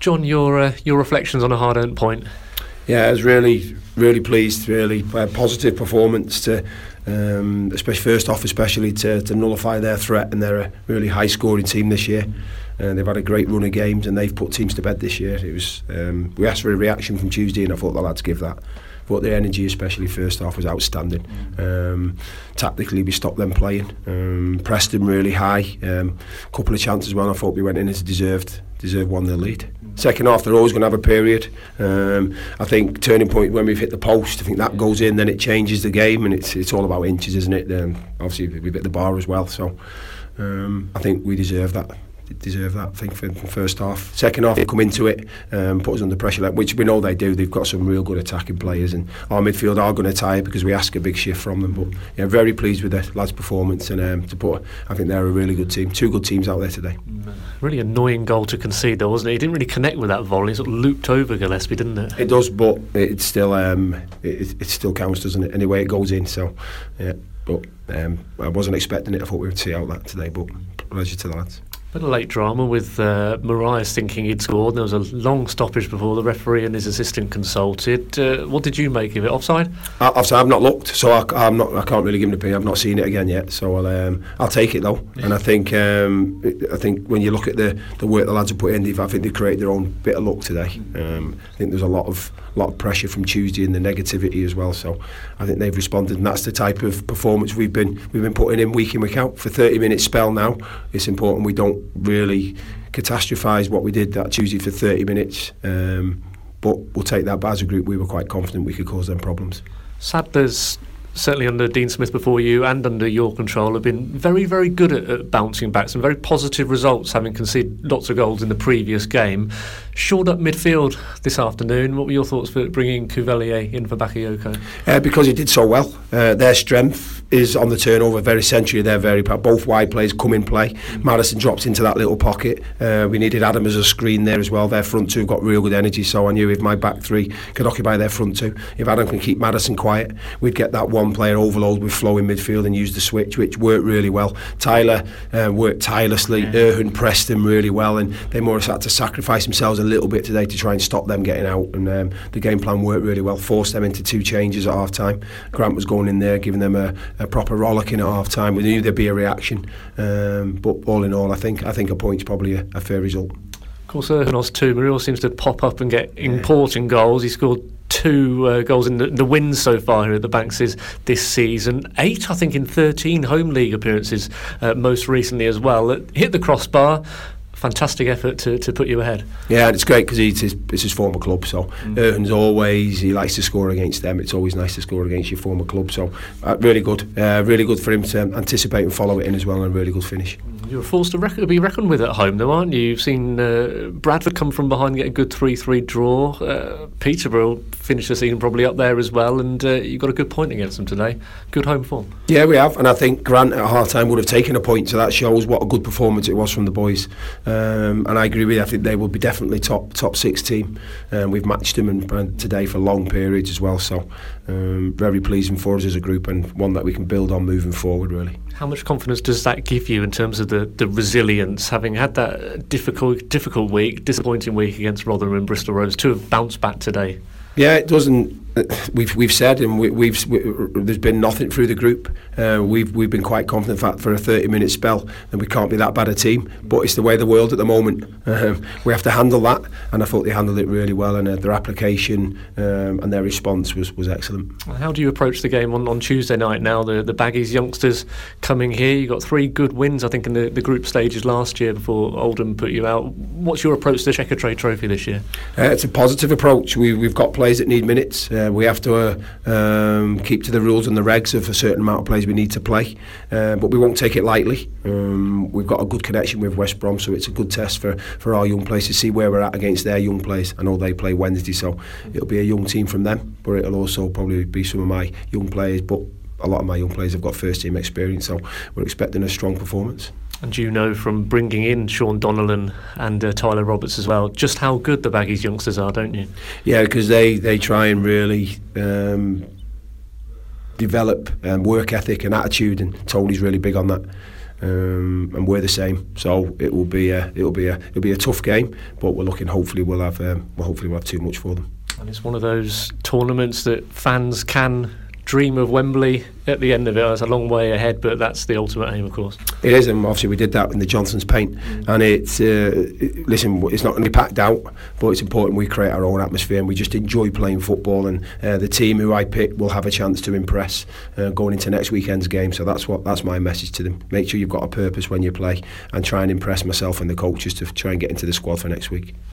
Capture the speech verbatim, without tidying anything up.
John, your uh, your reflections on a hard-earned point? Yeah, I was really, really pleased. Really uh, positive performance to, um, especially first off, especially to, to nullify their threat, and they're a really high-scoring team this year. And uh, they've had a great run of games, and they've put teams to bed this year. It was um, we asked for a reaction from Tuesday, and I thought the lads give that. But their energy, especially first half, was outstanding. Um, tactically, we stopped them playing. Um, pressed them really high. A um, couple of chances when I thought we went in as deserved, deserved one nil lead. Second half, they're always going to have a period. Um, I think turning point when we've hit the post. I think that goes in, then it changes the game, and it's it's all about inches, isn't it? Um, obviously, we've hit the bar as well, so um, I think we deserve that. deserve that, I think, for the first half. Second half, they come into it, um, put us under pressure, which we know they do. They've got some real good attacking players, and our midfield are going to tire because we ask a big shift from them. But yeah, very pleased with the lads' performance, and um, to put, I think they're a really good team. Two good teams out there today. Really annoying goal to concede, though, wasn't it? He didn't really connect with that volley. It sort of looped over Gillespie, didn't it? It does, but it still um, it, it still counts, doesn't it? Anyway, it goes in. So yeah, but um, I wasn't expecting it. I thought we would see out that today, but pleasure to the lads. Bit of late drama with uh, Marias thinking he'd scored. There was a long stoppage before the referee and his assistant consulted. Uh, what did you make of it? Offside? I, offside. I've not looked, so I, I'm not. I can't really give him the opinion. I've not seen it again yet, so I'll. Um, I'll take it though. Yeah. And I think. Um, I think when you look at the, the work the lads have put in, I think they created their own bit of luck today. Um, I think there's a lot of lot of pressure from Tuesday and the negativity as well. So I think they've responded, and that's the type of performance we've been we've been putting in week in week out for thirty minute spell now. It's important we don't really catastrophise what we did that Tuesday for thirty minutes, um, but we'll take that. But as a group, we were quite confident we could cause them problems. Sadler's, certainly under Dean Smith before you and under your control, have been very, very good at, at bouncing back. Some very positive results, having conceded lots of goals in the previous game. Shored up midfield this afternoon. What were your thoughts for bringing Cuvelier in for Bakayoko? Uh, because he did so well. Uh, their strength is on the turnover, very centrally. They're very both wide players come in play. Mm-hmm. Madison drops into that little pocket. Uh, we needed Adam as a screen there as well. Their front two got real good energy, so I knew if my back three could occupy their front two, if Adam can keep Madison quiet, we'd get that one player overload with flow in midfield and use the switch, which worked really well. Tyler uh, worked tirelessly. Yeah. Erhun pressed him really well, and they more had to sacrifice themselves a little bit today to try and stop them getting out, and um, the game plan worked really well, forced them into two changes at half time. Grant was going in there giving them a, a proper rollicking at half time. We knew there'd be a reaction, um, but all in all I think I think a point's probably a, a fair result. Of course, Erhun too, Muriel seems to pop up and get important yeah. goals. He scored two uh, goals in the, the wins so far here at the Bankses this season. Eight, I think, in thirteen home league appearances uh, most recently as well. It hit the crossbar. Fantastic effort to, to put you ahead. Yeah, and it's great because it's his, it's his former club, so mm. Erhun's always, he likes to score against them. It's always nice to score against your former club, so uh, really good uh, really good for him to anticipate and follow it in as well, and a really good finish. You're a force to reckon, be reckoned with at home though, aren't you? You've seen uh, Bradford come from behind and get a good three three draw. uh, Peterborough finished the season probably up there as well, and uh, you've got a good point against them today. Good home form. Yeah, we have, and I think Grant at half time would have taken a point, so that shows what a good performance it was from the boys. Um, and I agree with you, I think they will be definitely top top six team. Um, we've matched them and, and today for long periods as well, so um, very pleasing for us as a group, and one that we can build on moving forward really. How much confidence does that give you in terms of the, the resilience, having had that difficult difficult week, disappointing week against Rotherham and Bristol Rovers, to have bounced back today? Yeah, it doesn't. We've we've said, and we, we've we, there's been nothing through the group. Uh, we've we've been quite confident that for a thirty minute spell, and we can't be that bad a team. But it's the way of the world at the moment. Um, we have to handle that, and I thought they handled it really well. And uh, their application um, and their response was, was excellent. How do you approach the game on, on Tuesday night? Now the the Baggies youngsters coming here. You got three good wins, I think, in the, the group stages last year before Oldham put you out. What's your approach to the Checkatrade Trophy this year? Uh, it's a positive approach. We we've got players that need minutes. Uh, we have to uh, um, keep to the rules and the regs of a certain amount of players we need to play, uh, but we won't take it lightly. Um, we've got a good connection with West Brom, so it's a good test for, for our young players to see where we're at against their young players. I know they play Wednesday, so it'll be a young team from them, but it'll also probably be some of my young players, but a lot of my young players have got first team experience, so we're expecting a strong performance. And you know from bringing in Sean Donnellan and uh, Tyler Roberts as well, just how good the Baggies youngsters are, don't you? Yeah, because they, they try and really um, develop um, work ethic and attitude, and Tony's really big on that. um, and we're the same. So it will be a, it will be a, it'll be a tough game, but we're looking. Hopefully, we'll have, um, well, hopefully we'll have too much for them. And it's one of those tournaments that fans can dream of Wembley at the end of it. It's a long way ahead, but that's the ultimate aim, of course. It is, and obviously we did that in the Johnson's Paint. Mm. And it's uh, it, listen, it's not going to be packed out, but it's important we create our own atmosphere, and we just enjoy playing football. And uh, the team who I pick will have a chance to impress uh, going into next weekend's game. So that's what that's my message to them. Make sure you've got a purpose when you play, and try and impress myself and the coaches to try and get into the squad for next week.